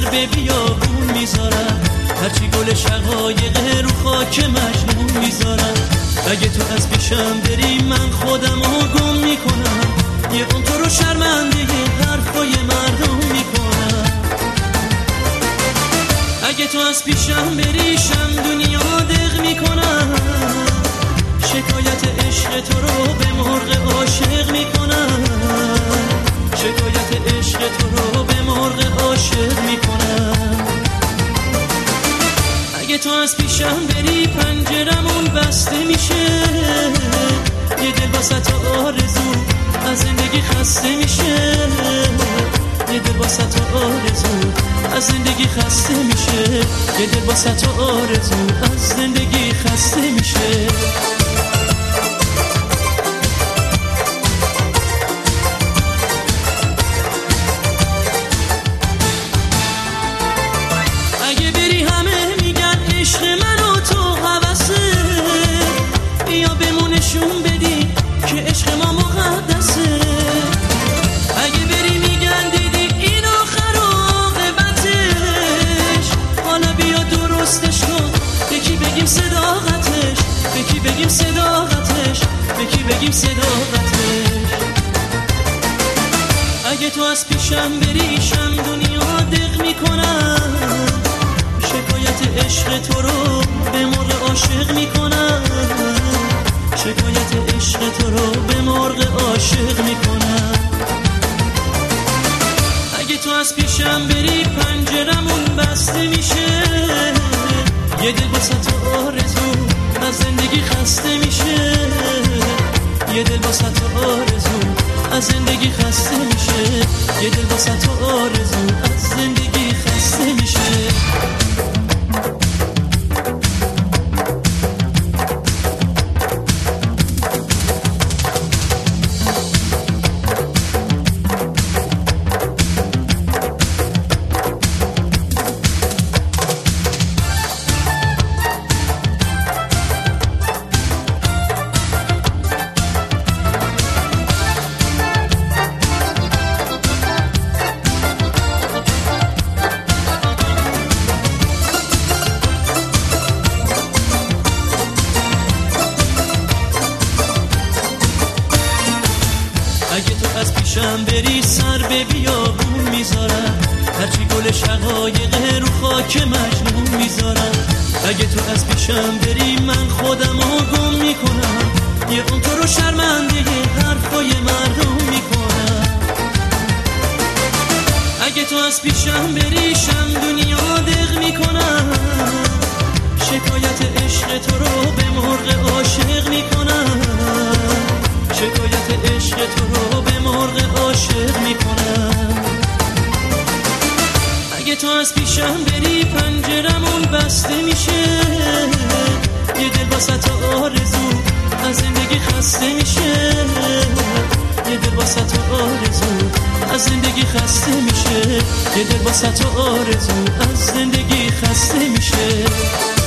به بیابون میذارم، هرچی گل شقایق رو خاک مجنون میذارم. اگه تو از پیشم بری من خودمو گم میکنم، یه قم تو رو شرمنده حرفای مردم میکنم. اگه تو از پیشم بری شم دنیا دق میکنم، شکایت عشق تو رو به مرغ عاشق میکنم، شکایت عشق تو رو به مرغ عاشق میکنم. اگه تو از پیشم بری پنجرمون بسته میشه، یه دل واسه آرزو از زندگی خسته میشه، یه دل واسه آرزو از زندگی خسته میشه، یه دل واسه آرزو از زندگی خسته میشه. اگه بری همه میگن عشق من و تو هوسه، بیا بمونشون بدی که عشق ما مقدسه. اگه بری میگن دیدی این آخر عاقبتش، حالا بیا درستش کن، یکی بگیم صداقتش، یکی بگیم صداقتش، یکی بگیم صداقتش. اگه تو از پیشم بری شم دنیا دق میکنم، شکایت عشق تو رو به مرغ عاشق میکنم، شکایت عشق تو رو به مرغ عاشق میکنم. اگه تو از پیشم بری پنجرمون بسته میشه، یه دل واسه تو آرزو از زندگی خسته میشه، یه دل واسه تو آرزو از زندگی خسته میشه، یه دل واسه تو آرزو از زندگی خسته میشه. اگه تو از پیشم بری سر به بیابون میذارم، هرچی گل شقایق رو خاک مجنون میذارم. اگه تو از پیشم بری من خودمو گم میکنم، یه قم تو رو شرمنده حرفای مردم میکنم. اگه تو از پیشم بری شم دنیا دق میکنم، شکایت عشق تو رو به مرغ عاشق میکنم، شکایت عشق تو رو به مرغ عاشق میکنم. اگه تو از پیشم بری پنجرمون بسته میشه، یه دل واسه آرزو از زندگی خسته میشه، یه دل واسه آرزو از زندگی خسته میشه، یه دل واسه آرزو از زندگی خسته میشه.